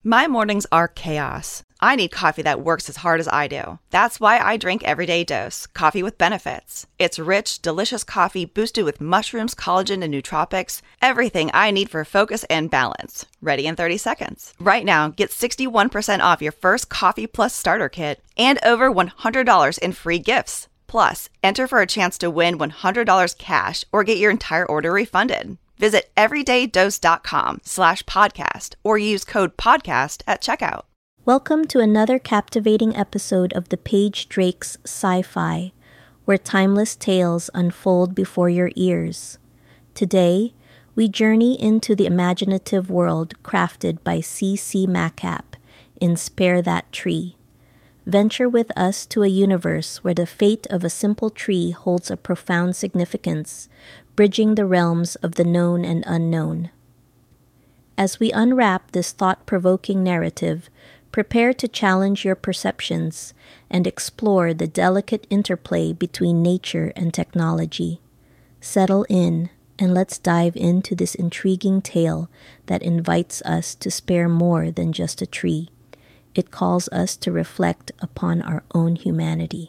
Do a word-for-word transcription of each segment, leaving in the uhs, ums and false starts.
My mornings are chaos. I need coffee that works as hard as I do. That's why I drink Everyday Dose, coffee with benefits. It's rich, delicious coffee boosted with mushrooms, collagen, and nootropics. Everything I need for focus and balance. Ready in thirty seconds. Right now, get sixty-one percent off your first Coffee Plus starter kit and over one hundred dollars in free gifts. Plus, enter for a chance to win one hundred dollars cash or get your entire order refunded. Visit everydaydose.com slash podcast or use code podcast at checkout. Welcome to another captivating episode of the Page Drake's Sci-Fi, where timeless tales unfold before your ears. Today, we journey into the imaginative world crafted by C C Macap in Spare That Tree. Venture with us to a universe where the fate of a simple tree holds a profound significance, bridging the realms of the known and unknown. As we unwrap this thought-provoking narrative, prepare to challenge your perceptions and explore the delicate interplay between nature and technology. Settle in and let's dive into this intriguing tale that invites us to spare more than just a tree. It calls us to reflect upon our own humanity.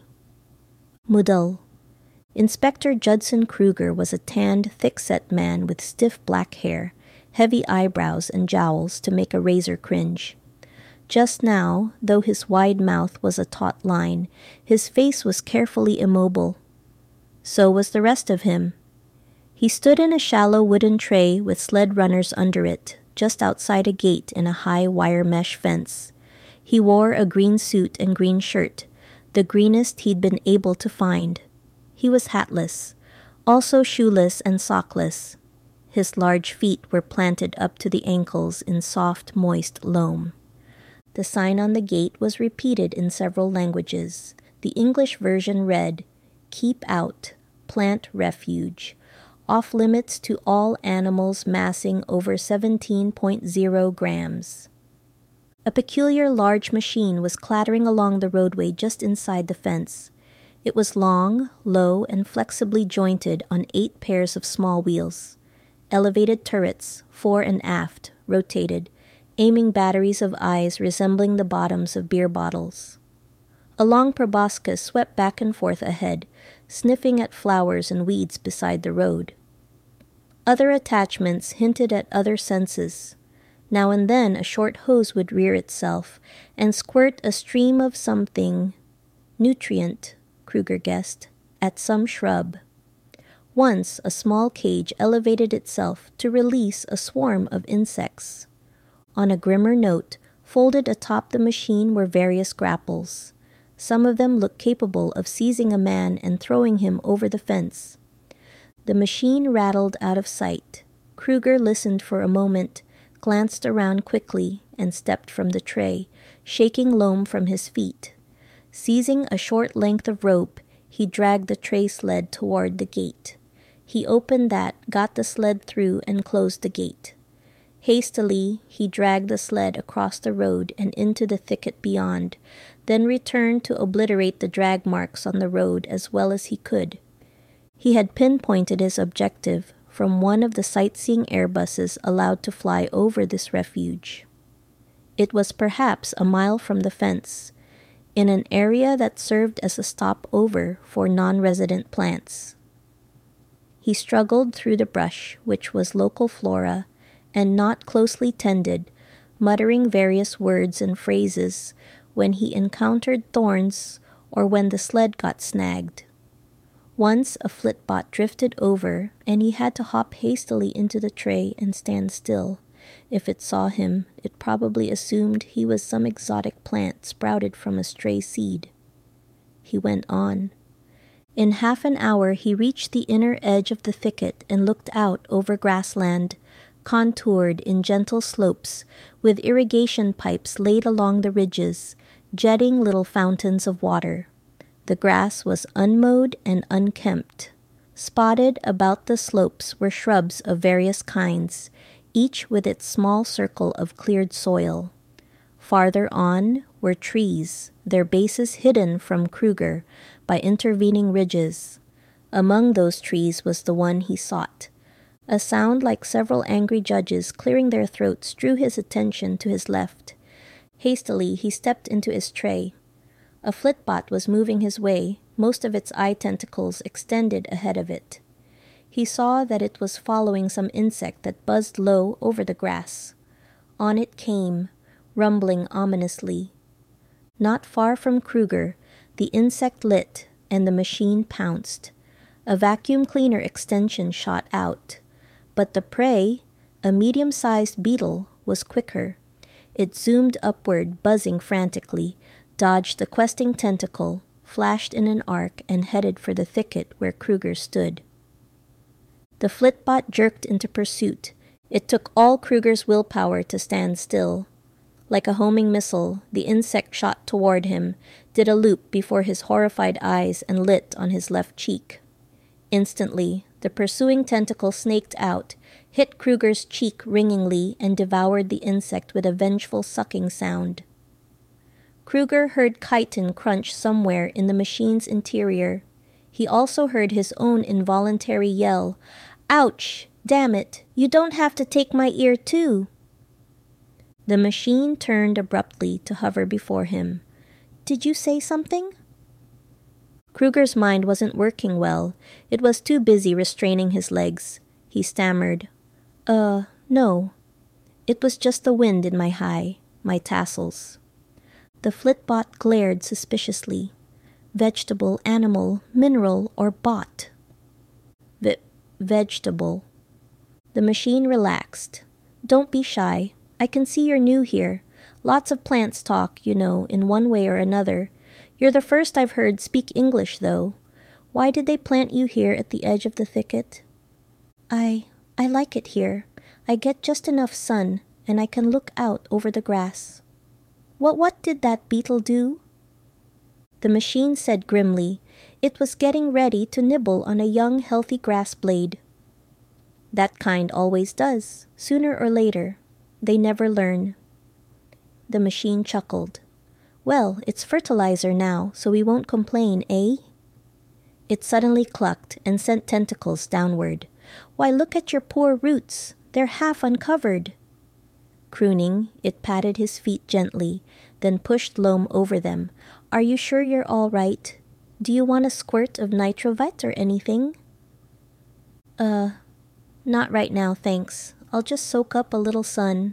Mudal. Inspector Judson Kruger was a tanned, thick-set man with stiff black hair, heavy eyebrows, and jowls to make a razor cringe. Just now, though his wide mouth was a taut line, his face was carefully immobile. So was the rest of him. He stood in a shallow wooden tray with sled runners under it, just outside a gate in a high wire mesh fence. He wore a green suit and green shirt, the greenest he'd been able to find. He was hatless, also shoeless and sockless. His large feet were planted up to the ankles in soft, moist loam. The sign on the gate was repeated in several languages. The English version read, "Keep out, plant refuge, off limits to all animals massing over seventeen point zero grams." A peculiar large machine was clattering along the roadway just inside the fence. It was long, low, and flexibly jointed on eight pairs of small wheels. Elevated turrets, fore and aft, rotated, aiming batteries of eyes resembling the bottoms of beer bottles. A long proboscis swept back and forth ahead, sniffing at flowers and weeds beside the road. Other attachments hinted at other senses. Now and then a short hose would rear itself and squirt a stream of something, nutrient, Kruger guessed, at some shrub. Once a small cage elevated itself to release a swarm of insects. On a grimmer note, folded atop the machine were various grapples. Some of them looked capable of seizing a man and throwing him over the fence. The machine rattled out of sight. Kruger listened for a moment, glanced around quickly, and stepped from the tray, shaking loam from his feet. Seizing a short length of rope, he dragged the tray sled toward the gate. He opened that, got the sled through, and closed the gate. Hastily, he dragged the sled across the road and into the thicket beyond, then returned to obliterate the drag marks on the road as well as he could. He had pinpointed his objective from one of the sightseeing Airbuses allowed to fly over this refuge. It was perhaps a mile from the fence, in an area that served as a stopover for non-resident plants. He struggled through the brush, which was local flora, and not closely tended, muttering various words and phrases when he encountered thorns or when the sled got snagged. Once a flitbot drifted over, and he had to hop hastily into the tray and stand still. If it saw him, it probably assumed he was some exotic plant sprouted from a stray seed. He went on. In half an hour he reached the inner edge of the thicket and looked out over grassland, contoured in gentle slopes, with irrigation pipes laid along the ridges, jetting little fountains of water. The grass was unmowed and unkempt. Spotted about the slopes were shrubs of various kinds, each with its small circle of cleared soil. Farther on were trees, their bases hidden from Kruger by intervening ridges. Among those trees was the one he sought. A sound like several angry judges clearing their throats drew his attention to his left. Hastily, he stepped into his tray. A flitbot was moving his way, most of its eye tentacles extended ahead of it. He saw that it was following some insect that buzzed low over the grass. On it came, rumbling ominously. Not far from Kruger, the insect lit and the machine pounced. A vacuum cleaner extension shot out. But the prey, a medium-sized beetle, was quicker. It zoomed upward, buzzing frantically, dodged the questing tentacle, flashed in an arc, and headed for the thicket where Kruger stood. The flitbot jerked into pursuit. It took all Kruger's willpower to stand still. Like a homing missile, the insect shot toward him, did a loop before his horrified eyes, and lit on his left cheek. Instantly, the pursuing tentacle snaked out, hit Kruger's cheek ringingly, and devoured the insect with a vengeful sucking sound. Kruger heard chitin crunch somewhere in the machine's interior. He also heard his own involuntary yell, "Ouch! Damn it! You don't have to take my ear too!" The machine turned abruptly to hover before him. "Did you say something?" Kruger's mind wasn't working well. It was too busy restraining his legs. He stammered, Uh, no. It was just the wind in my high, my tassels." The flitbot glared suspiciously. Vegetable, animal, mineral, or bot? Ve- vegetable. The machine relaxed. "Don't be shy. I can see you're new here. Lots of plants talk, you know, in one way or another. You're the first I've heard speak English, though. Why did they plant you here at the edge of the thicket?" I... I like it here. I get just enough sun, and I can look out over the grass." What what did that beetle do?" The machine said grimly, "It was getting ready to nibble on a young, healthy grass blade." "That kind always does, sooner or later. They never learn." The machine chuckled. "Well, it's fertilizer now, so we won't complain, eh?" It suddenly clucked and sent tentacles downward. "Why, look at your poor roots. They're half uncovered." Crooning, it patted his feet gently, then pushed loam over them. "Are you sure you're all right? Do you want a squirt of Nitrovite or anything?" Uh, not right now, thanks. I'll just soak up a little sun."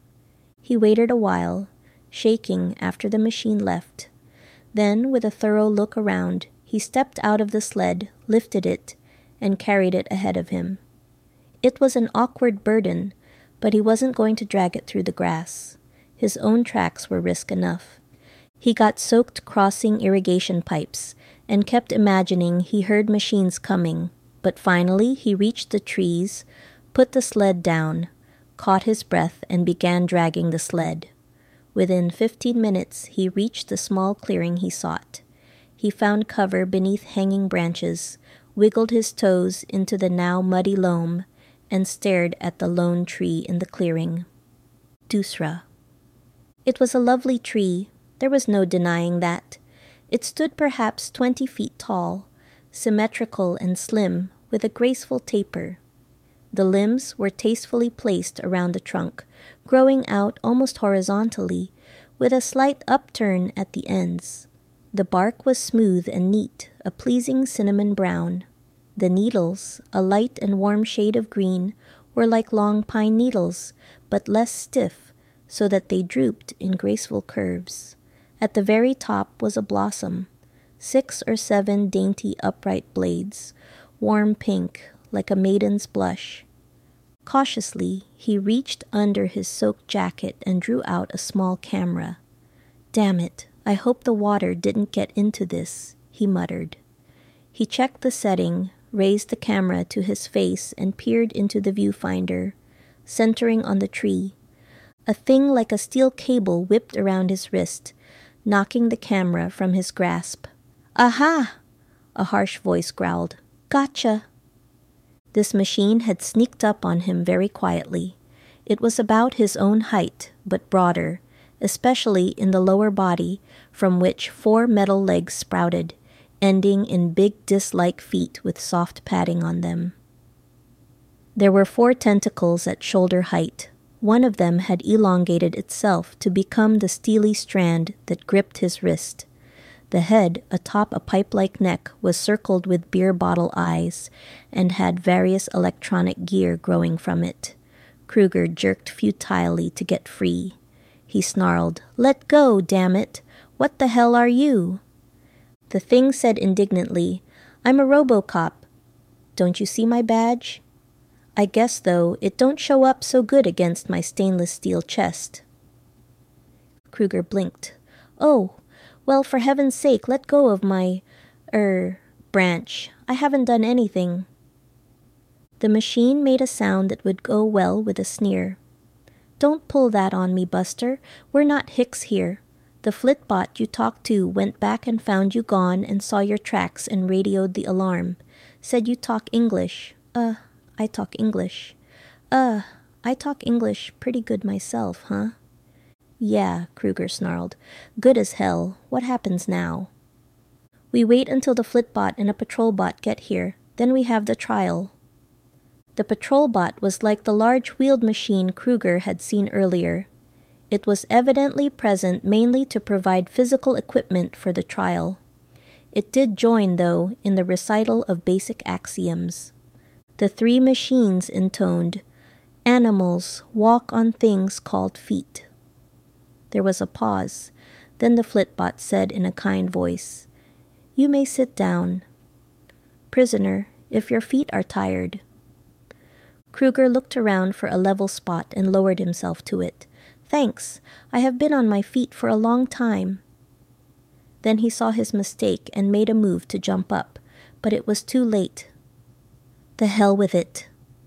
He waited a while, shaking after the machine left. Then, with a thorough look around, he stepped out of the sled, lifted it, and carried it ahead of him. It was an awkward burden, but he wasn't going to drag it through the grass. His own tracks were risk enough. He got soaked crossing irrigation pipes, and kept imagining he heard machines coming, but finally he reached the trees, put the sled down, caught his breath, and began dragging the sled. Within fifteen minutes he reached the small clearing he sought. He found cover beneath hanging branches, wiggled his toes into the now muddy loam, and stared at the lone tree in the clearing. Dusra. It was a lovely tree. There was no denying that. It stood perhaps twenty feet tall, symmetrical and slim, with a graceful taper. The limbs were tastefully placed around the trunk, growing out almost horizontally, with a slight upturn at the ends. The bark was smooth and neat, a pleasing cinnamon brown. The needles, a light and warm shade of green, were like long pine needles, but less stiff, so that they drooped in graceful curves. At the very top was a blossom, six or seven dainty upright blades, warm pink, like a maiden's blush. Cautiously, he reached under his soaked jacket and drew out a small camera. "Damn it, I hope the water didn't get into this," he muttered. He checked the setting, raised the camera to his face, and peered into the viewfinder, centering on the tree. A thing like a steel cable whipped around his wrist, knocking the camera from his grasp. "Aha!" a harsh voice growled. "Gotcha!" This machine had sneaked up on him very quietly. It was about his own height, but broader, especially in the lower body, from which four metal legs sprouted, ending in big disc-like feet with soft padding on them. There were four tentacles at shoulder height, One of them had elongated itself to become the steely strand that gripped his wrist. The head, atop a pipe-like neck, was circled with beer bottle eyes and had various electronic gear growing from it. Kruger jerked futilely to get free. He snarled, "Let go, damn it! What the hell are you?" The thing said indignantly, "I'm a RoboCop. Don't you see my badge? I guess, though, it don't show up so good against my stainless steel chest." Kruger blinked. "Oh, well, for heaven's sake, let go of my, er, branch. I haven't done anything." The machine made a sound that would go well with a sneer. "Don't pull that on me, Buster. We're not hicks here. The Flitbot you talked to went back and found you gone and saw your tracks and radioed the alarm. Said you talk English. Uh, I talk English. Uh, I talk English pretty good myself, huh?" "Yeah," Kruger snarled. "Good as hell. What happens now?" "We wait until the Flitbot and a patrol bot get here. Then we have the trial." The patrol bot was like the large wheeled machine Kruger had seen earlier. It was evidently present mainly to provide physical equipment for the trial. It did join, though, in the recital of basic axioms. The three machines intoned, "Animals walk on things called feet." There was a pause. Then the Flitbot said in a kind voice, "You may sit down. Prisoner, if your feet are tired." Kruger looked around for a level spot and lowered himself to it. "Thanks. I have been on my feet for a long time." Then he saw his mistake and made a move to jump up, but it was too late. "The hell with it."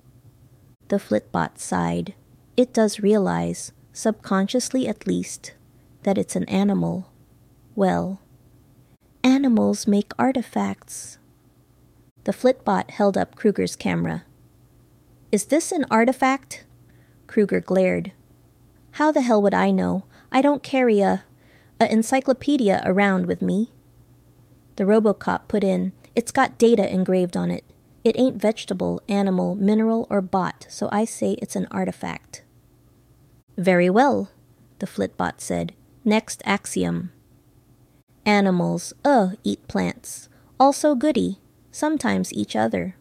The Flitbot sighed. It does realize, subconsciously at least, that it's an animal. Well, animals make artifacts. The Flitbot held up Kruger's camera. "Is this an artifact?" Kruger glared. "How the hell would I know? I don't carry a, a encyclopedia around with me." The RoboCop put in, "It's got data engraved on it. It ain't vegetable, animal, mineral, or bot, so I say it's an artifact." "Very well," the Flitbot said. "Next axiom." "Animals, uh, eat plants. Also goody. Sometimes each other."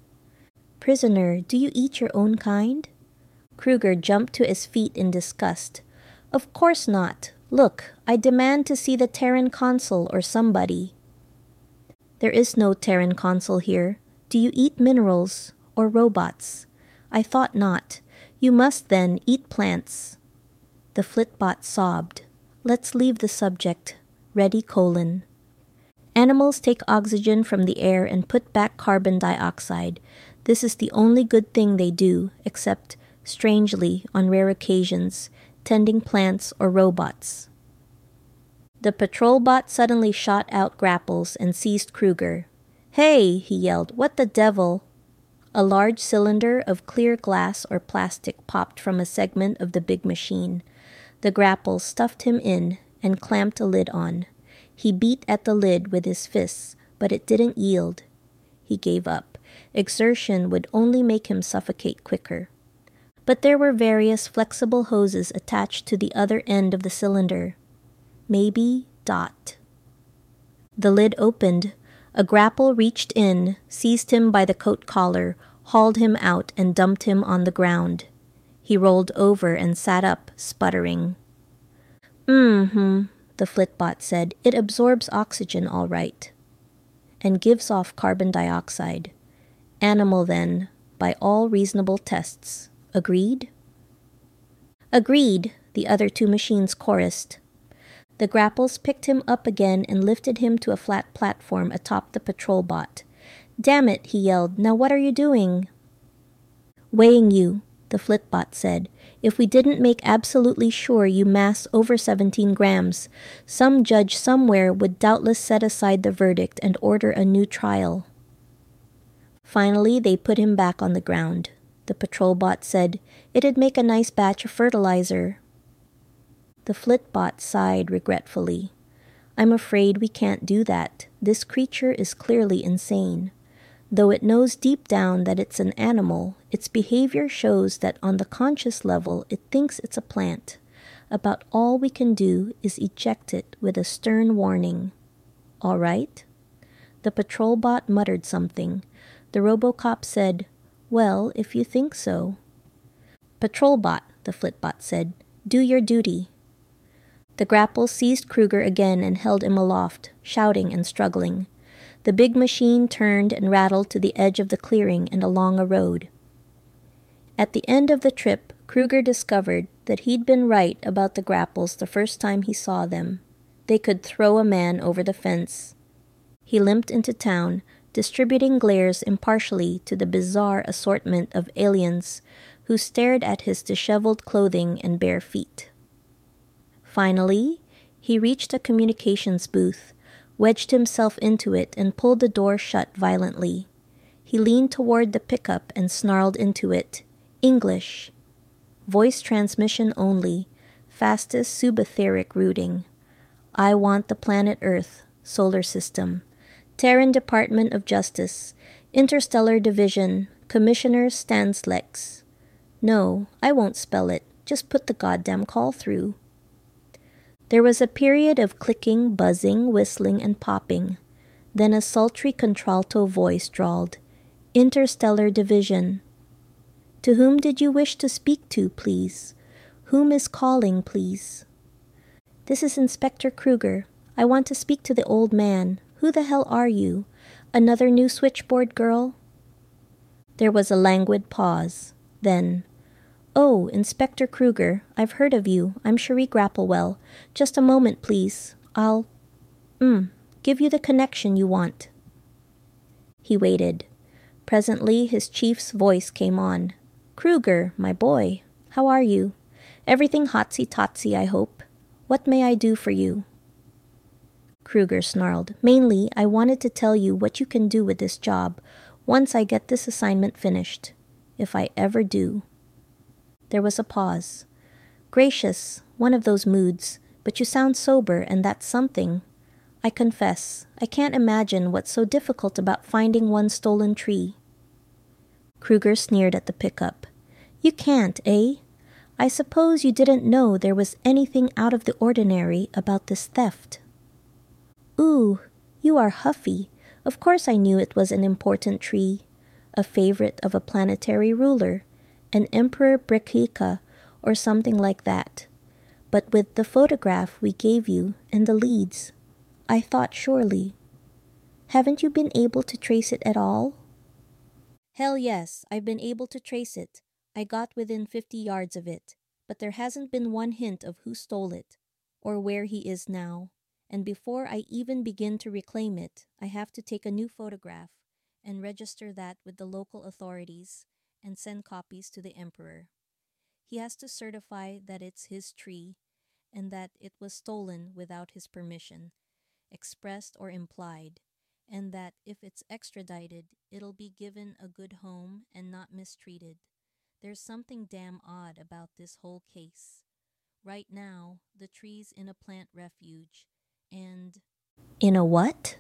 "Prisoner, do you eat your own kind?" Kruger jumped to his feet in disgust. "Of course not. Look, I demand to see the Terran consul or somebody." "There is no Terran consul here. Do you eat minerals or robots?" "I thought not. You must, then, eat plants." The Flitbot sobbed. "Let's leave the subject. Ready, colon." "Animals take oxygen from the air and put back carbon dioxide. This is the only good thing they do, except, strangely, on rare occasions, tending plants or robots." The patrol bot suddenly shot out grapples and seized Kruger. "Hey!" he yelled. "What the devil?" A large cylinder of clear glass or plastic popped from a segment of the big machine. The grapple stuffed him in and clamped a lid on. He beat at the lid with his fists, but it didn't yield. He gave up. Exertion would only make him suffocate quicker. But there were various flexible hoses attached to the other end of the cylinder. Maybe Dot. The lid opened. A grapple reached in, seized him by the coat collar, hauled him out, and dumped him on the ground. He rolled over and sat up, sputtering. Mm-hmm, the Flitbot said. "It absorbs oxygen all right. And gives off carbon dioxide. Animal, then, by all reasonable tests. Agreed?" "Agreed," the other two machines chorused. The grapples picked him up again and lifted him to a flat platform atop the patrol bot. "Damn it," he yelled. "Now what are you doing?" "Weighing you," the Flitbot said. "If we didn't make absolutely sure you mass over seventeen grams, some judge somewhere would doubtless set aside the verdict and order a new trial." Finally, they put him back on the ground. The patrol bot said, "It'd make a nice batch of fertilizer." The Flitbot sighed regretfully. "I'm afraid we can't do that. This creature is clearly insane. Though it knows deep down that it's an animal, its behavior shows that on the conscious level it thinks it's a plant. About all we can do is eject it with a stern warning. All right? The patrol bot muttered something. The RoboCop said, "Well, if you think so." "Patrol bot," the Flitbot said, "do your duty." The grapple seized Kruger again and held him aloft, shouting and struggling. The big machine turned and rattled to the edge of the clearing and along a road. At the end of the trip, Kruger discovered that he'd been right about the grapples the first time he saw them. They could throw a man over the fence. He limped into town, distributing glares impartially to the bizarre assortment of aliens who stared at his disheveled clothing and bare feet. Finally, he reached a communications booth, wedged himself into it, and pulled the door shut violently. He leaned toward the pickup and snarled into it, "English. Voice transmission only. Fastest subetheric routing. I want the planet Earth, solar system. Terran Department of Justice, Interstellar Division, Commissioner Stanslex." "No, I won't spell it. Just put the goddamn call through." There was a period of clicking, buzzing, whistling, and popping. Then a sultry contralto voice drawled, "Interstellar Division. To whom did you wish to speak to, please? Whom is calling, please?" "This is Inspector Kruger. I want to speak to the old man. Who the hell are you? Another new switchboard girl?" There was a languid pause. Then, "Oh, Inspector Kruger, I've heard of you. I'm Cherie Grapplewell. Just a moment, please. I'll, mm, give you the connection you want." He waited. Presently his chief's voice came on. "Kruger, my boy, how are you? Everything hotsy-totsy, I hope. What may I do for you?" Kruger snarled, "Mainly, I wanted to tell you what you can do with this job once I get this assignment finished. If I ever do." There was a pause. "Gracious, one of those moods, but you sound sober, and that's something. I confess, I can't imagine what's so difficult about finding one stolen tree." Kruger sneered at the pickup. "You can't, eh? I suppose you didn't know there was anything out of the ordinary about this theft." "Ooh, you are huffy. Of course I knew it was an important tree. A favorite of a planetary ruler, an Emperor Brekika, or something like that. But with the photograph we gave you and the leads, I thought surely. Haven't you been able to trace it at all?" "Hell yes, I've been able to trace it. I got within fifty yards of it, but there hasn't been one hint of who stole it, or where he is now. And before I even begin to reclaim it, I have to take a new photograph and register that with the local authorities and send copies to the Emperor. He has to certify that it's his tree and that it was stolen without his permission, expressed or implied, and that if it's extradited, it'll be given a good home and not mistreated. There's something damn odd about this whole case. Right now, the tree's in a plant refuge, and..." "In a what?"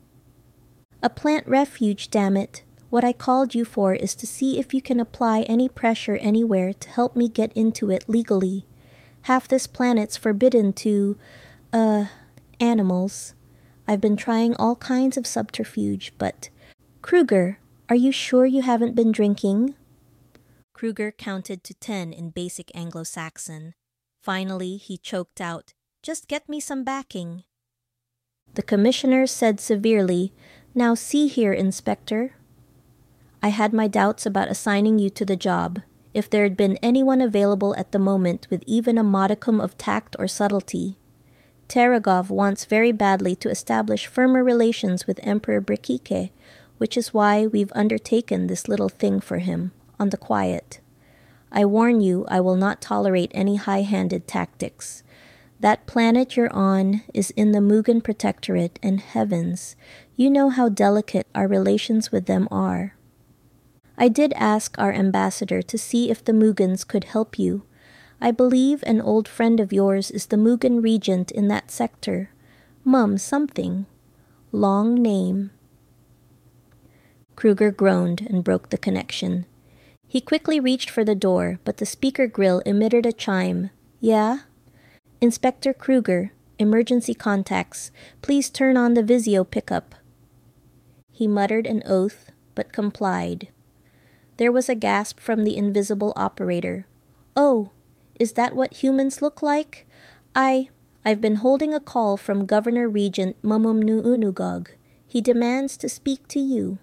"A plant refuge, damn it. What I called you for is to see if you can apply any pressure anywhere to help me get into it legally. Half this planet's forbidden to, uh, animals. I've been trying all kinds of subterfuge, but... Kruger, are you sure you haven't been drinking?" Kruger counted to ten in basic Anglo-Saxon. Finally, he choked out, "Just get me some backing." The commissioner said severely, "Now see here, Inspector. I had my doubts about assigning you to the job. If there had been anyone available at the moment with even a modicum of tact or subtlety. Teragov wants very badly to establish firmer relations with Emperor Brekike, which is why we've undertaken this little thing for him, on the quiet. I warn you, I will not tolerate any high-handed tactics. That planet you're on is in the Mugen Protectorate, and heavens, you know how delicate our relations with them are. I did ask our ambassador to see if the Mugens could help you. I believe an old friend of yours is the Mugen regent in that sector. Mum something. Long name." Kruger groaned and broke the connection. He quickly reached for the door, but the speaker grill emitted a chime. Yeah? Inspector Kruger, emergency contacts. Please turn on the Vizio pickup. He muttered an oath, but complied. There was a gasp from the invisible operator. Oh, is that what humans look like? I... I've been holding a call from Governor Regent Mumumnuunugog. He demands to speak to you.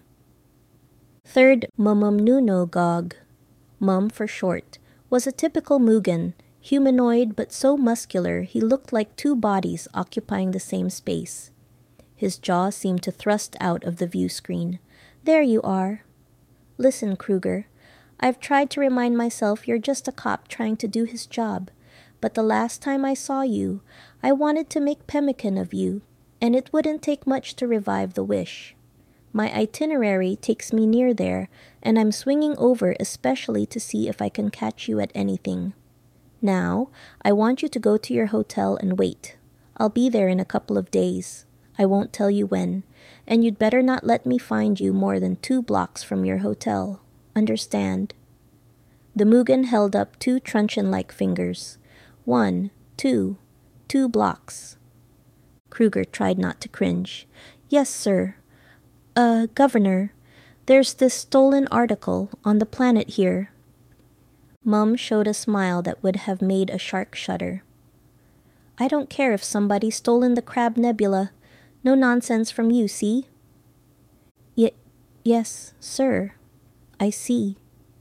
Third Mumumnunugog, Mum for short, was a typical Mugen, humanoid but so muscular he looked like two bodies occupying the same space. His jaw seemed to thrust out of the view screen. There you are. Listen, Kruger. I've tried to remind myself you're just a cop trying to do his job, but the last time I saw you, I wanted to make pemmican of you, and it wouldn't take much to revive the wish. My itinerary takes me near there, and I'm swinging over especially to see if I can catch you at anything. Now, I want you to go to your hotel and wait. I'll be there in a couple of days. I won't tell you when, and you'd better not let me find you more than two blocks from your hotel. Understand? The Mugen held up two truncheon-like fingers. One, two, two blocks. Kruger tried not to cringe. Yes, sir. Uh, Governor, there's this stolen article on the planet here. Mum showed a smile that would have made a shark shudder. I don't care if somebody's stolen the Crab Nebula. No nonsense from you, see? Y- yes, sir. I see.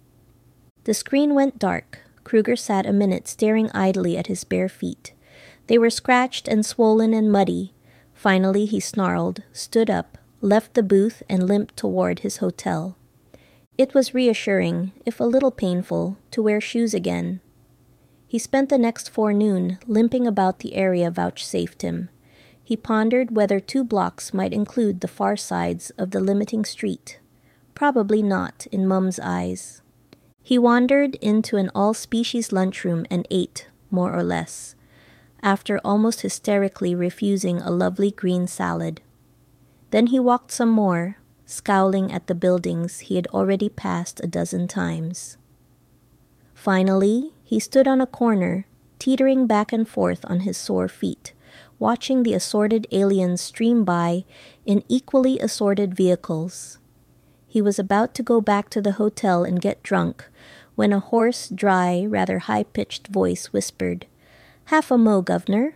The screen went dark. Kruger sat a minute staring idly at his bare feet. They were scratched and swollen and muddy. Finally he snarled, stood up, left the booth and limped toward his hotel. It was reassuring, if a little painful, to wear shoes again. He spent the next forenoon limping about the area vouchsafed him. He pondered whether two blocks might include the far sides of the limiting street. Probably not, in Mum's eyes. He wandered into an all-species lunchroom and ate, more or less, after almost hysterically refusing a lovely green salad. Then he walked some more, scowling at the buildings he had already passed a dozen times. Finally, he stood on a corner, teetering back and forth on his sore feet, watching the assorted aliens stream by in equally assorted vehicles. He was about to go back to the hotel and get drunk when a hoarse, dry, rather high-pitched voice whispered, "Half a mo, Governor."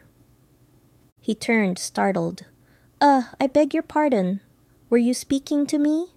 He turned, startled. Uh, I beg your pardon. Were you speaking to me?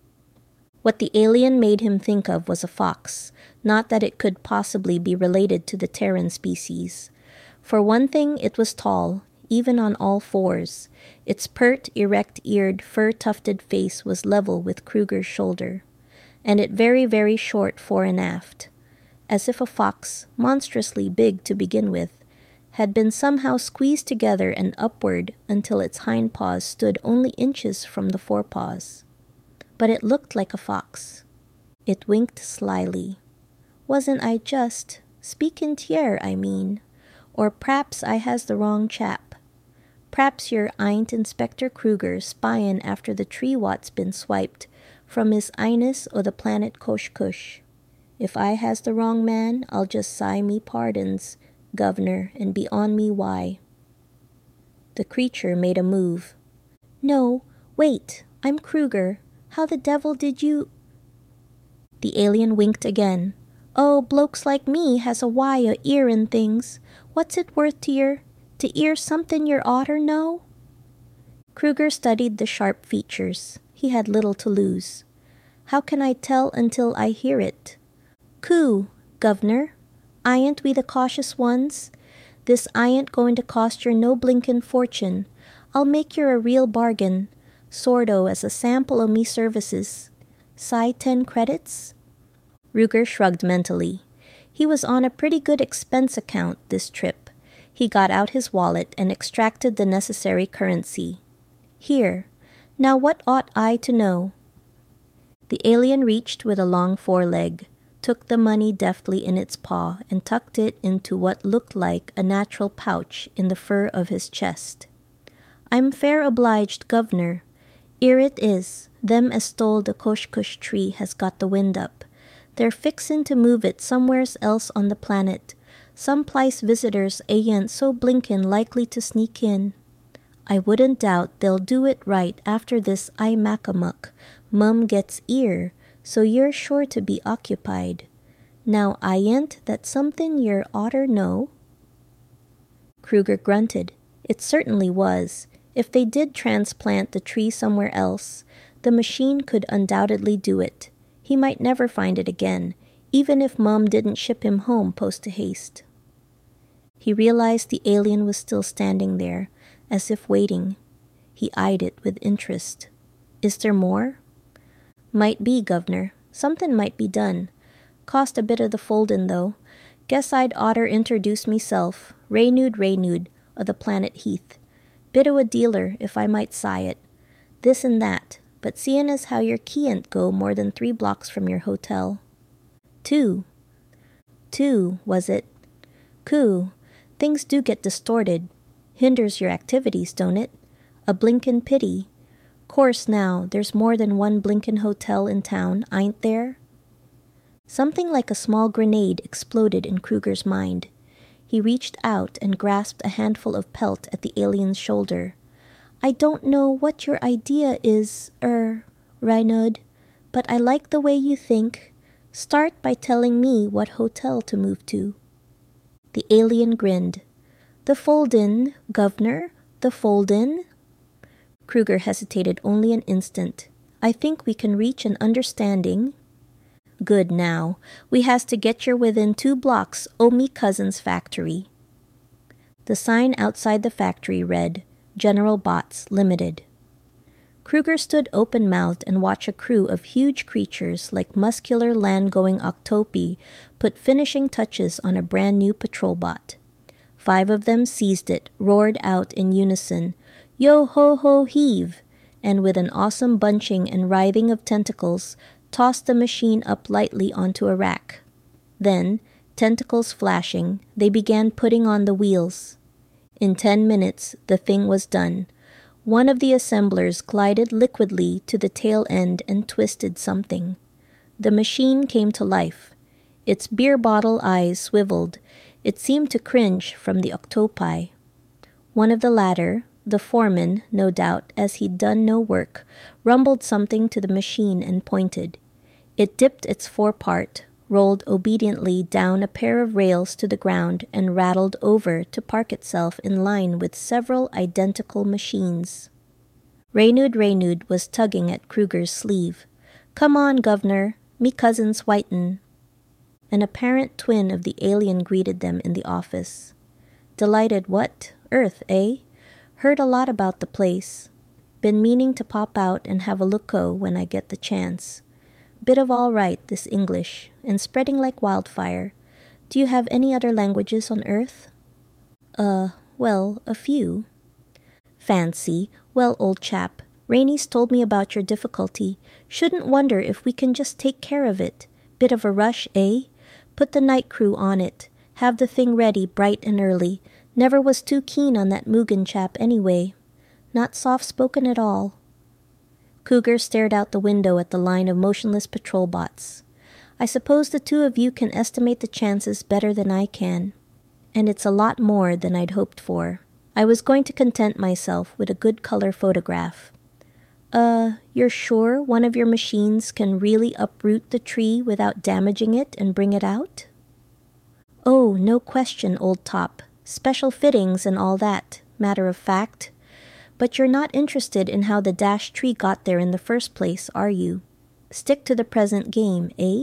What the alien made him think of was a fox, not that it could possibly be related to the Terran species. For one thing, it was tall, even on all fours. Its pert, erect-eared, fur-tufted face was level with Kruger's shoulder, and it very, very short fore and aft, as if a fox, monstrously big to begin with, had been somehow squeezed together and upward until its hind paws stood only inches from the forepaws. But it looked like a fox. It winked slyly. Wasn't I just, speakin' tier, I mean, or p'raps I has the wrong chap. P'raps yer ain't Inspector Kruger spyin' after the tree what's been swiped from His Highness o' the planet Kosh-Kush. If I has the wrong man, I'll just sigh me pardons, Governor, and be on me why. The creature made a move. No, wait, I'm Kruger. How the devil did you... The alien winked again. Oh, blokes like me has a way o' earin' things. What's it worth to yer, to ear somethin' yer oughter know? Kruger studied the sharp features. He had little to lose. How can I tell until I hear it? Coo, Governor. Ain't we the cautious ones? This ain't going to cost yer no blinkin' fortune. I'll make yer a real bargain, sorto as a sample o' me services. Say ten credits? Kruger shrugged mentally. He was on a pretty good expense account this trip. He got out his wallet and extracted the necessary currency. Here. Now what ought I to know? The alien reached with a long foreleg, took the money deftly in its paw, and tucked it into what looked like a natural pouch in the fur of his chest. I'm fair obliged, Governor. "'Ere it is. Them as stole the Koshkosh tree has got the wind up. They're fixin' to move it somewheres else on the planet. Some plice visitors ain't so blinkin' likely to sneak in. I wouldn't doubt they'll do it right after this Imakamuk Mum gets ear, so you're sure to be occupied. Now ain't that somethin' yer oughter know?" Kruger grunted. It certainly was. If they did transplant the tree somewhere else, the machine could undoubtedly do it. He might never find it again, even if Mum didn't ship him home post-haste. He realized the alien was still standing there, as if waiting. He eyed it with interest. "Is there more?" "Might be, Governor. Somethin' might be done. Cost a bit of the foldin', though. Guess I'd oughter introduce meself, Raynude Raynude, o' the planet Heath. Bit o' a dealer, if I might say it. This and that, but seein' as how yer can't go more than three blocks from your hotel." Two. Two, was it? Coo. Things do get distorted. Hinders your activities, don't it? A blinkin' pity. Course now, there's more than one blinkin' hotel in town, ain't there? Something like a small grenade exploded in Kruger's mind. He reached out and grasped a handful of pelt at the alien's shoulder. "I don't know what your idea is, er, Raynud, but I like the way you think. Start by telling me what hotel to move to." The alien grinned. "The Fold-In, Governor, the Fold-In." Kruger hesitated only an instant. "I think we can reach an understanding." "Good now. We has to get yer within two blocks o' me cousin's factory." The sign outside the factory read, "General Bots, Limited." Kruger stood open-mouthed and watched a crew of huge creatures like muscular land-going octopi put finishing touches on a brand-new patrol bot. Five of them seized it, roared out in unison, "Yo-ho-ho-heave!" and with an awesome bunching and writhing of tentacles, tossed the machine up lightly onto a rack. Then, tentacles flashing, they began putting on the wheels. In ten minutes, the thing was done. One of the assemblers glided liquidly to the tail end and twisted something. The machine came to life. Its beer bottle eyes swiveled. It seemed to cringe from the octopi. One of the latter, the foreman, no doubt, as he'd done no work, rumbled something to the machine and pointed. It dipped its forepart, rolled obediently down a pair of rails to the ground, and rattled over to park itself in line with several identical machines. Raynude Raynude was tugging at Kruger's sleeve. "Come on, Governor. Me cousin's whitin'." An apparent twin of the alien greeted them in the office. "Delighted what? Earth, eh? Heard a lot about the place. Been meaning to pop out and have a look-o when I get the chance. Bit of all right, this English, and spreading like wildfire. Do you have any other languages on Earth?" Uh, well, a few." "Fancy. Well, old chap, Rainey's told me about your difficulty. Shouldn't wonder if we can just take care of it. Bit of a rush, eh? Put the night crew on it. Have the thing ready bright and early. Never was too keen on that Mugen chap anyway. Not soft-spoken at all." Kruger stared out the window at the line of motionless patrol bots. "I suppose the two of you can estimate the chances better than I can. And it's a lot more than I'd hoped for. I was going to content myself with a good color photograph." Uh, you're sure one of your machines can really uproot the tree without damaging it and bring it out?" "Oh, no question, old top. Special fittings and all that, matter of fact. But you're not interested in how the dash tree got there in the first place, are you? Stick to the present game, eh?"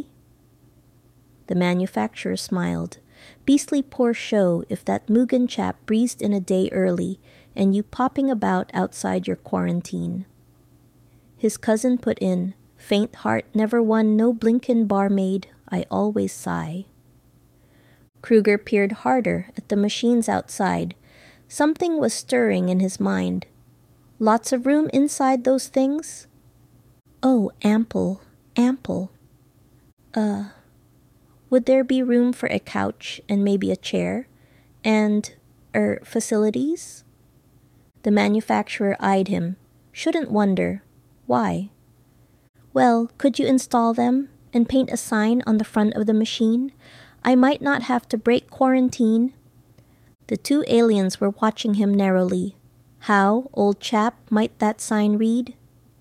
The manufacturer smiled. "Beastly poor show if that Mugen chap breezed in a day early, and you popping about outside your quarantine." His cousin put in, "Faint heart never won no blinkin' barmaid, I always sigh." Kruger peered harder at the machines outside. Something was stirring in his mind. "Lots of room inside those things?" "Oh, ample, ample." Uh, would there be room for a couch and maybe a chair? And, er, facilities?" The manufacturer eyed him. "Shouldn't wonder. Why? Well, could you install them and paint a sign on the front of the machine? I might not have to break quarantine. The two aliens were watching him narrowly. How, old chap, might that sign read?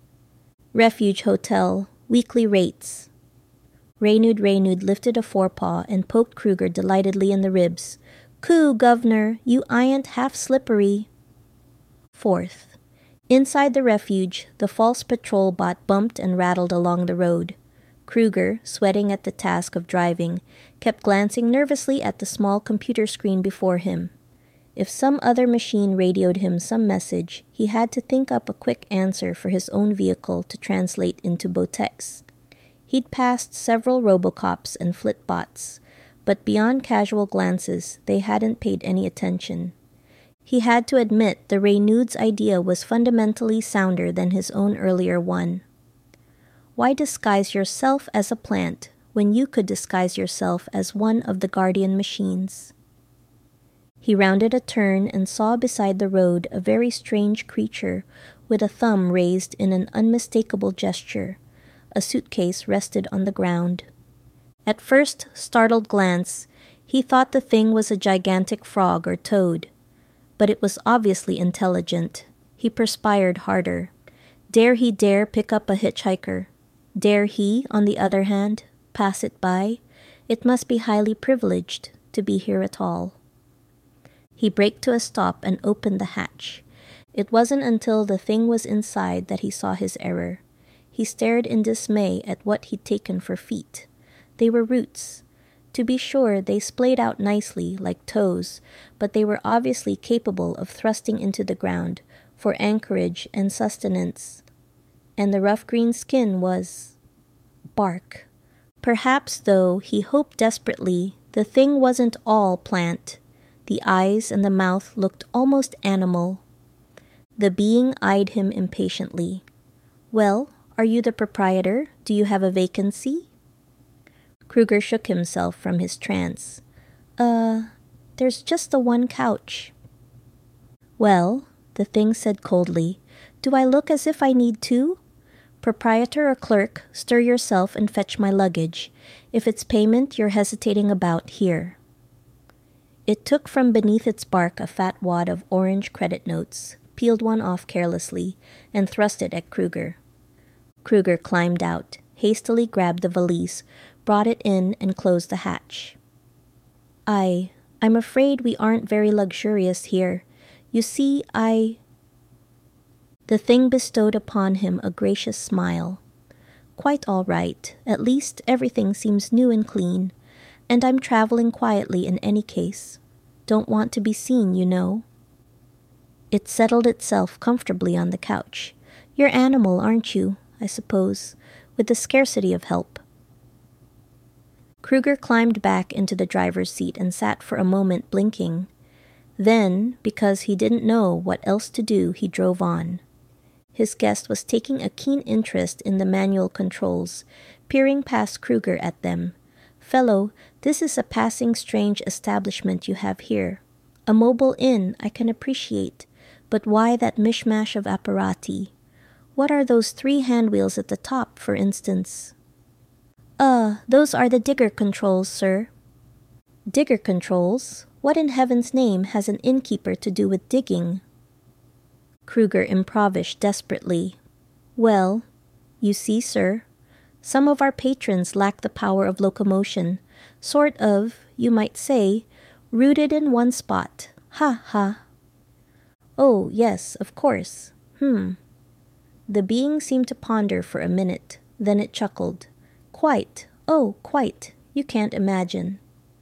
Refuge Hotel, weekly rates. Raynud Raynud lifted a forepaw and poked Kruger delightedly in the ribs. Coo, governor, you ain't half slippery. Fourth. Inside the refuge, the false patrol bot bumped and rattled along the road. Kruger, sweating at the task of driving, kept glancing nervously at the small computer screen before him. If some other machine radioed him some message, he had to think up a quick answer for his own vehicle to translate into Botex. He'd passed several Robocops and Flitbots, but beyond casual glances, they hadn't paid any attention. He had to admit the Raynud's idea was fundamentally sounder than his own earlier one. Why disguise yourself as a plant when you could disguise yourself as one of the Guardian machines? He rounded a turn and saw beside the road a very strange creature with a thumb raised in an unmistakable gesture. A suitcase rested on the ground. At first startled glance, he thought the thing was a gigantic frog or toad. But it was obviously intelligent. He perspired harder. Dare he dare pick up a hitchhiker? Dare he, on the other hand, pass it by? It must be highly privileged to be here at all. He braked to a stop and opened the hatch. It wasn't until the thing was inside that he saw his error. He stared in dismay at what he'd taken for feet. They were roots. To be sure, they splayed out nicely, like toes, but they were obviously capable of thrusting into the ground for anchorage and sustenance. And the rough green skin was bark. Perhaps, though, he hoped desperately, the thing wasn't all plant. The eyes and the mouth looked almost animal. The being eyed him impatiently. Well, are you the proprietor? Do you have a vacancy? Kruger shook himself from his trance. Uh, there's just the one couch. Well, the thing said coldly, do I look as if I need two? Proprietor or clerk, stir yourself and fetch my luggage. If it's payment you're hesitating about, here. It took from beneath its bark a fat wad of orange credit notes, peeled one off carelessly, and thrust it at Kruger. Kruger climbed out, hastily grabbed the valise, brought it in, and closed the hatch. I, I'm afraid we aren't very luxurious here. You see, I... The thing bestowed upon him a gracious smile. Quite all right. At least everything seems new and clean. And I'm traveling quietly in any case. Don't want to be seen, you know. It settled itself comfortably on the couch. You're animal, aren't you, I suppose, with the scarcity of help. Kruger climbed back into the driver's seat and sat for a moment blinking. Then, because he didn't know what else to do, he drove on. His guest was taking a keen interest in the manual controls, peering past Kruger at them. Fellow, this is a passing strange establishment you have here. A mobile inn, I can appreciate, but why that mishmash of apparati? What are those three handwheels at the top, for instance? Uh, those are the digger controls, sir. Digger controls? What in heaven's name has an innkeeper to do with digging? Kruger improvised desperately. Well, you see, sir, some of our patrons lack the power of locomotion, sort of, you might say, rooted in one spot. Ha ha. Oh, yes, of course. Hmm. The being seemed to ponder for a minute, then it chuckled. Quite. Oh, quite. You can't imagine.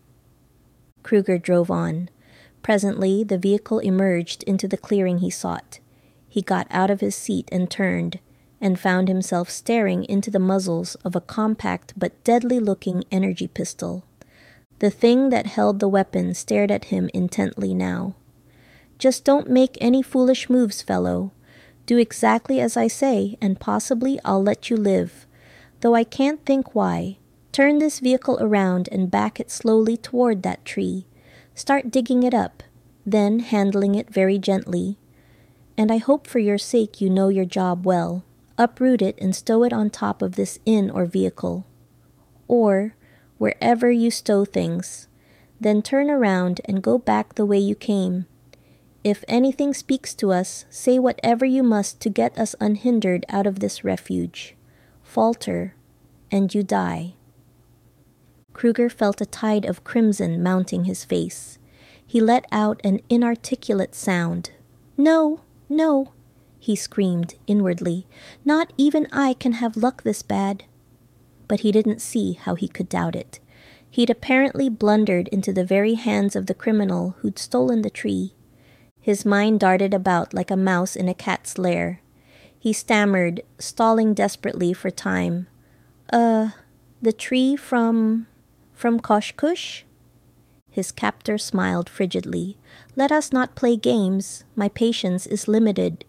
Kruger drove on. Presently, the vehicle emerged into the clearing he sought. He got out of his seat and turned, and found himself staring into the muzzles of a compact but deadly-looking energy pistol. The thing that held the weapon stared at him intently now. Just don't make any foolish moves, fellow. Do exactly as I say, and possibly I'll let you live. Though I can't think why. Turn this vehicle around and back it slowly toward that tree. Start digging it up, then handling it very gently. And I hope for your sake you know your job well. Uproot it and stow it on top of this inn or vehicle, or wherever you stow things. Then turn around and go back the way you came. If anything speaks to us, say whatever you must to get us unhindered out of this refuge. Falter, and you die." Kruger felt a tide of crimson mounting his face. He let out an inarticulate sound. "No, no," he screamed inwardly. "Not even I can have luck this bad." But he didn't see how he could doubt it. He'd apparently blundered into the very hands of the criminal who'd stolen the tree. His mind darted about like a mouse in a cat's lair. He stammered, stalling desperately for time. Uh, the tree from... from Koshkush?" His captor smiled frigidly. "Let us not play games. My patience is limited."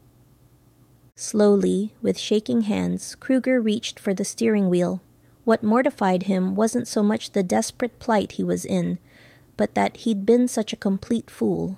Slowly, with shaking hands, Kruger reached for the steering wheel. What mortified him wasn't so much the desperate plight he was in, but that he'd been such a complete fool.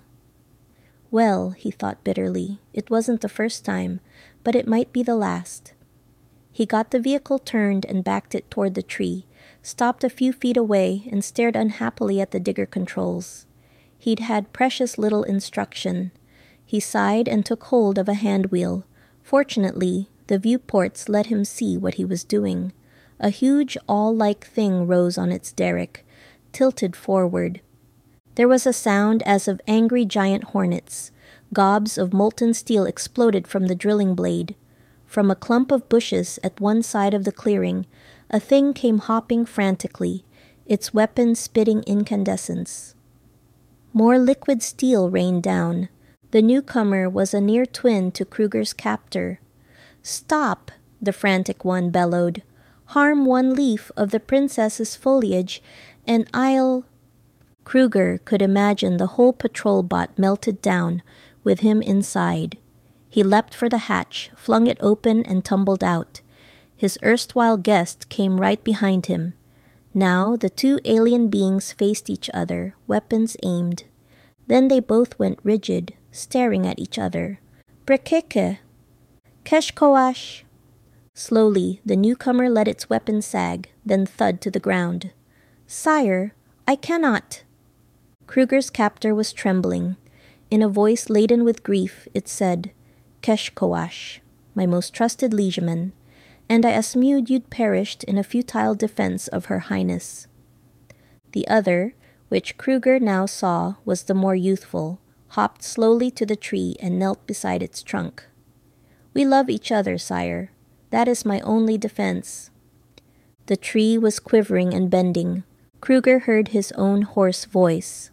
Well, he thought bitterly, it wasn't the first time, but it might be the last. He got the vehicle turned and backed it toward the tree, stopped a few feet away and stared unhappily at the digger controls. He'd had precious little instruction. He sighed and took hold of a hand wheel. Fortunately, the viewports let him see what he was doing. A huge awl-like thing rose on its derrick, tilted forward. There was a sound as of angry giant hornets. Gobs of molten steel exploded from the drilling blade. From a clump of bushes at one side of the clearing, a thing came hopping frantically, its weapon spitting incandescence. More liquid steel rained down. The newcomer was a near twin to Kruger's captor. "Stop!" the frantic one bellowed. "Harm one leaf of the princess's foliage, and I'll—" Kruger could imagine the whole patrol bot melted down, with him inside. He leapt for the hatch, flung it open, and tumbled out. His erstwhile guest came right behind him. Now the two alien beings faced each other, weapons aimed. Then they both went rigid, staring at each other. "Brekeke! Keshkoash!" Slowly, the newcomer let its weapon sag, then thud to the ground. "Sire, I cannot." Kruger's captor was trembling. In a voice laden with grief, it said, "Keshkoash, my most trusted liegeman, and I assumed you'd perished in a futile defense of her highness." The other, which Kruger now saw was the more youthful, hopped slowly to the tree and knelt beside its trunk. "We love each other, sire. That is my only defense." The tree was quivering and bending. Kruger heard his own hoarse voice.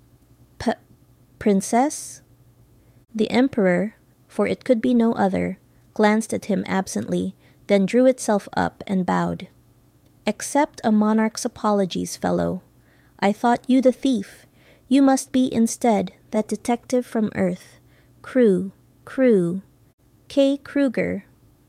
P- Princess? The Emperor, for it could be no other, glanced at him absently, then drew itself up and bowed. "Accept a monarch's apologies, fellow. I thought you the thief. You must be instead that detective from Earth. Crew, Crew. K. Kruger.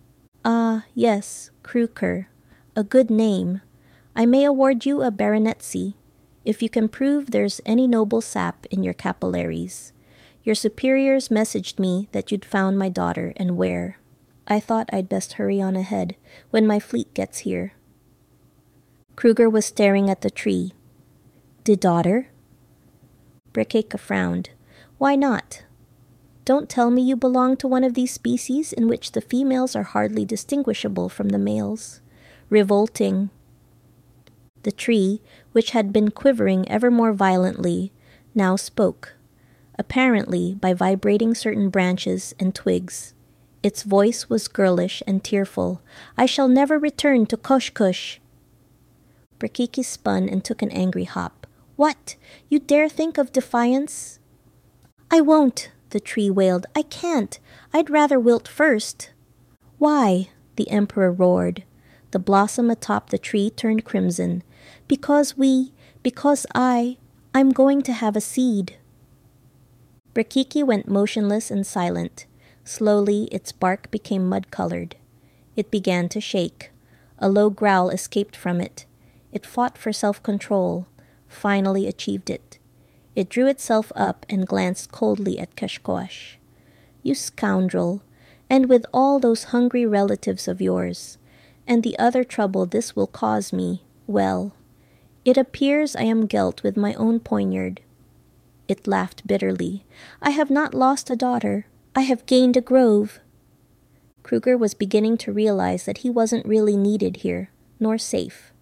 Ah, yes, Kruger. A good name. I may award you a baronetcy, if you can prove there's any noble sap in your capillaries. Your superiors messaged me that you'd found my daughter and where. I thought I'd best hurry on ahead when my fleet gets here." Kruger was staring at the tree. "The daughter?" Brekeke frowned. "Why not? Don't tell me you belong to one of these species in which the females are hardly distinguishable from the males. Revolting." The tree, which had been quivering ever more violently, now spoke, apparently by vibrating certain branches and twigs. Its voice was girlish and tearful. "I shall never return to Koshkush." Brekeke spun and took an angry hop. "What? You dare think of defiance?" "I won't," the tree wailed. "I can't. I'd rather wilt first." "Why?" the Emperor roared. The blossom atop the tree turned crimson. "Because we, because I, I'm going to have a seed." Brekeke went motionless and silent. Slowly, its bark became mud-colored. It began to shake. A low growl escaped from it. It fought for self-control, finally achieved it. It drew itself up and glanced coldly at Keshkoash. "You scoundrel. And with all those hungry relatives of yours, and the other trouble this will cause me, well, it appears I am dealt with my own poniard." It laughed bitterly. "I have not lost a daughter. I have gained a grove." Kruger was beginning to realize that he wasn't really needed here, nor safe.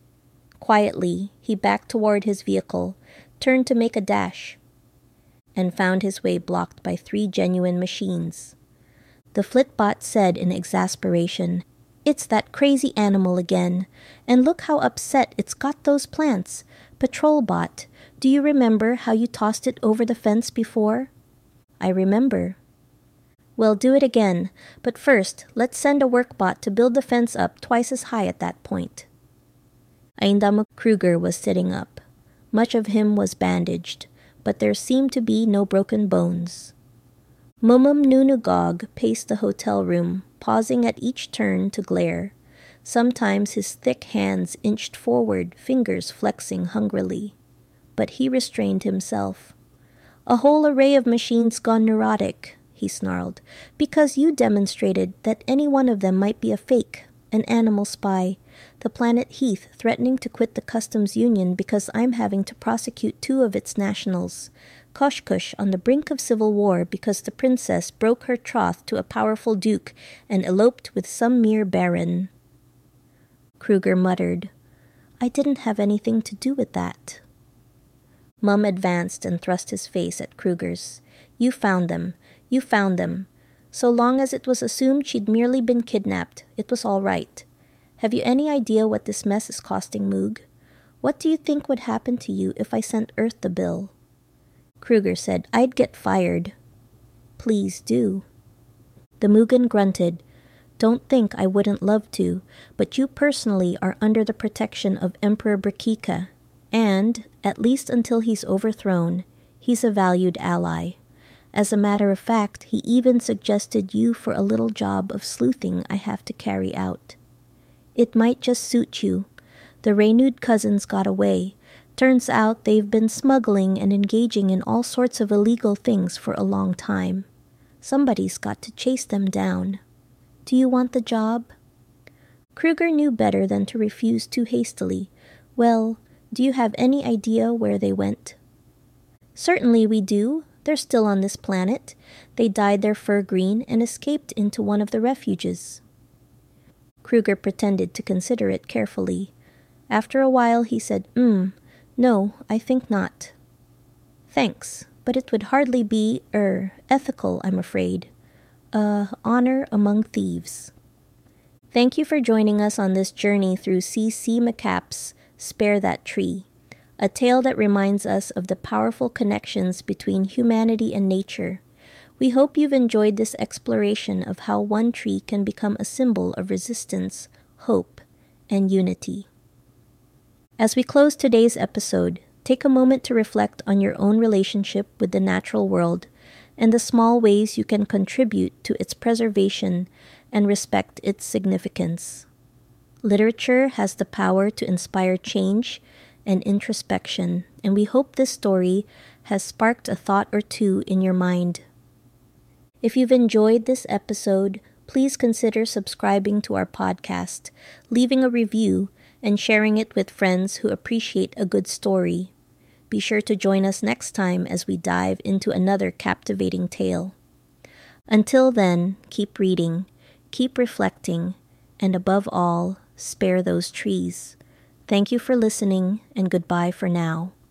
Quietly, he backed toward his vehicle, turned to make a dash, and found his way blocked by three genuine machines. The Flitbot said in exasperation, "It's that crazy animal again, and look how upset it's got those plants. Patrolbot, do you remember how you tossed it over the fence before?" "I remember." "Well, do it again, but first, let's send a workbot to build the fence up twice as high at that point." Aindamuk Kruger was sitting up. Much of him was bandaged, but there seemed to be no broken bones. Mumum Nunugog paced the hotel room, pausing at each turn to glare. Sometimes his thick hands inched forward, fingers flexing hungrily. But he restrained himself. "A whole array of machines gone neurotic," he snarled, "because you demonstrated that any one of them might be a fake, an animal spy, the planet Heath threatening to quit the customs union because I'm having to prosecute two of its nationals, Koshkush on the brink of civil war because the princess broke her troth to a powerful duke and eloped with some mere baron." Kruger muttered, "I didn't have anything to do with that." Mum advanced and thrust his face at Kruger's. "You found them. You found them. So long as it was assumed she'd merely been kidnapped, it was all right. Have you any idea what this mess is costing Moog? What do you think would happen to you if I sent Earth the bill?" Kruger said, "I'd get fired." "Please do." The Mugen grunted. "Don't think I wouldn't love to, but you personally are under the protection of Emperor Brakika, and, at least until he's overthrown, he's a valued ally. As a matter of fact, he even suggested you for a little job of sleuthing I have to carry out. It might just suit you. The Raynud cousins got away. Turns out they've been smuggling and engaging in all sorts of illegal things for a long time. Somebody's got to chase them down. Do you want the job?" Kruger knew better than to refuse too hastily. "Well, do you have any idea where they went?" "Certainly we do. They're still on this planet. They dyed their fur green and escaped into one of the refuges." Kruger pretended to consider it carefully. After a while he said, "Hmm, no, I think not." "Thanks, but it would hardly be, er, ethical, I'm afraid. Uh, honor among thieves." Thank you for joining us on this journey through C C McCapp's Spare That Tree, a tale that reminds us of the powerful connections between humanity and nature. We hope you've enjoyed this exploration of how one tree can become a symbol of resistance, hope, and unity. As we close today's episode, take a moment to reflect on your own relationship with the natural world and the small ways you can contribute to its preservation and respect its significance. Literature has the power to inspire change and introspection, and we hope this story has sparked a thought or two in your mind. If you've enjoyed this episode, please consider subscribing to our podcast, leaving a review, and sharing it with friends who appreciate a good story. Be sure to join us next time as we dive into another captivating tale. Until then, keep reading, keep reflecting, and above all, spare those trees. Thank you for listening, and goodbye for now.